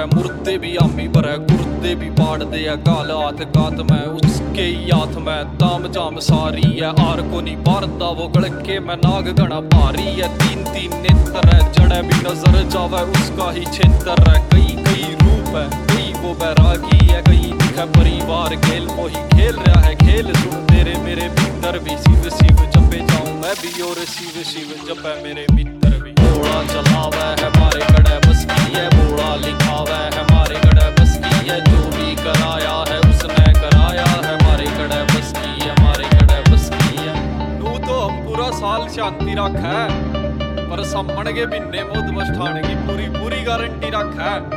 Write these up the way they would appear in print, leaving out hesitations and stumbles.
है, मुर्दे भी आमी पर है, गुर्दे भी पाड़ दे है, गाल हाथ गात में उसके ही हाथ में ताम जाम सारी है। आर को नहीं बारदा वो गड़के में नाग गणा भारी है, तीन तीन नेत्र है, जड़े भी नजर जावे उसका ही क्षेत्र है। कई कई रूप है, कई वो बैरागी है, कई दिखे परिवार खेल वो ही खेल रहा है खेल। सुन तेरे मेरे भीतर भी शिव शिव जपे जाऊं मैं भी, और शिव शिव जपे मेरे मित्र भी। बोला चलावे है मारे कड़े बस की है, बोला लिखावे है मारे कड़े बस की है, जो भी कराया है उसने कराया है, मारे कड़े बस की है, मारे कड़े बस की है। नू तो हम पूरा साल शांति रखा है, पर सामण के बिन्ने मोद बस ठाने की पूरी पूरी गारंटी रखा है,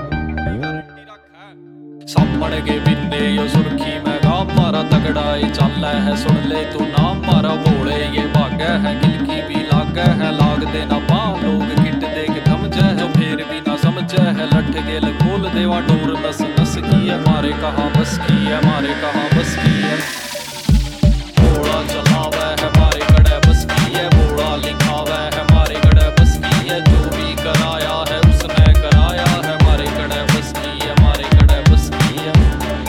सामण के बिन्ने यो सुर्खी में गाम मारा तगड़ा चल है। सुन ले तू नाम मारा भोले ये भागे है, गिलकी भी लागे है, लाग देना पाँव लोग किट देख थमजे है, जो फिर भी ना समझे है, लठ गेल खोल देवा डोर नस नस की है, मारे कहाँ बस की है, मारे कहाँ बस की है। बोला चलावे है मारे कड़े बस की है, बोला लिखावे है मारे कड़े बस की है, जो भी कराया है उसने कराया है, मारे कड़े बस की है, मारे कड़े बस की है।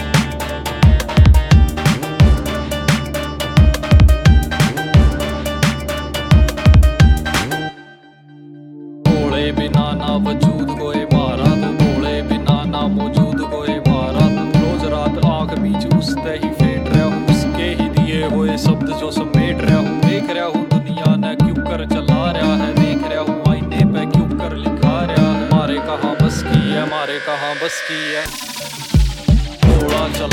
भोले बिना ना वजूद कोई मारा तू, भोले बिना ना मौजूद कोई मारा तू, रोज रात आंख बीच उसते ही फेंट रहा हूँ, उसके ही दिए हुए शब्द जो समेट रहा हूँ। देख रहा हूँ दुनिया ने क्यों कर चला रहा है, देख रहा हूँ आईने पे क्यों कर लिखा रहा है, मारे कहाँ बस की है, मारे कहाँ बस की है। थोड़ा